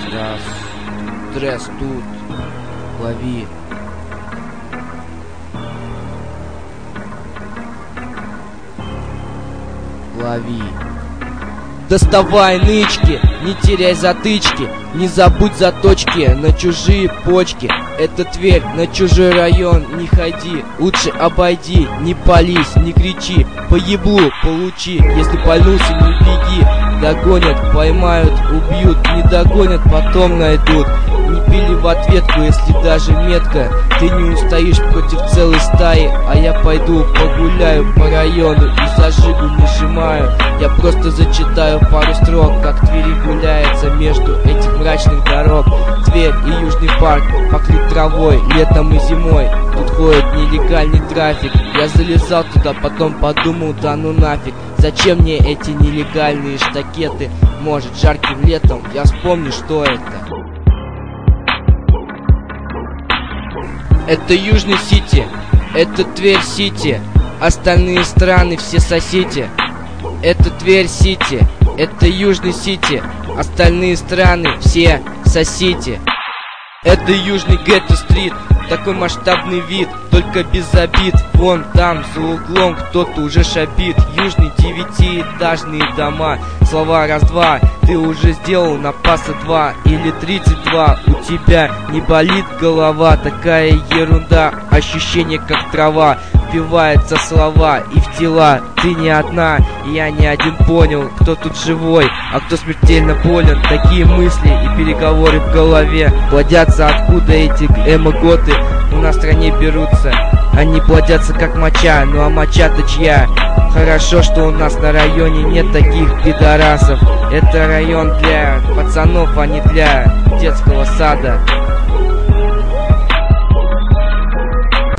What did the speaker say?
Стресс тут. Лови. Лови. Доставай нычки, не теряй затычки, не забудь заточки на чужие почки. Это Тверь, на чужой район не ходи, лучше обойди, не пались, не кричи, по еблу получи, если пальнулся, не беги. Догонят, поймают, убьют, не догонят, потом найдут. Не пили в ответку, если даже метко. Ты не устоишь против целой стаи, а я пойду погуляю по району и зажигу не сжимаю. Я просто зачитаю пару строк, как Твери гуляется между этих мрачных дорог. Тверь и Южный парк покрыт травой летом и зимой. Тут ходит нелегальный трафик. Я залезал туда, потом подумал, да ну нафиг. Зачем мне эти нелегальные штакеты? Может, жарким летом я вспомню, что это. Это Южный Сити, это Тверь Сити, остальные страны все соседи. Это Тверь Сити, это Южный Сити, остальные страны все соседи. Это Южный Гетто Стрит, такой масштабный вид, только без обид. Вон там, за углом, кто-то уже шабит. Южные 9-этажные дома. Слова раз-два, ты уже сделал на паса 2 или 32. У тебя не болит голова, такая ерунда. Ощущение как трава, впиваются слова и в тела. Ты не одна, я не один понял, кто тут живой, а кто смертельно болен. Такие мысли и переговоры в голове плодятся, откуда эти эмо-готы у нас в стране берутся. Они плодятся как моча, ну а моча-то чья? Хорошо, что у нас на районе нет таких пидорасов. Это район для пацанов, а не для детского сада.